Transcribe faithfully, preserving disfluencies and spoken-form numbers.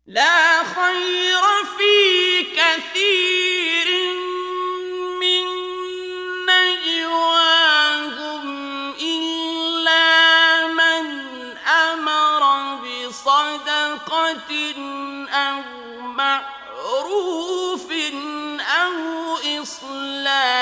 لا خير في كثير من نجواهم إلا من أمر بصدقة أو معروف أو إصلاح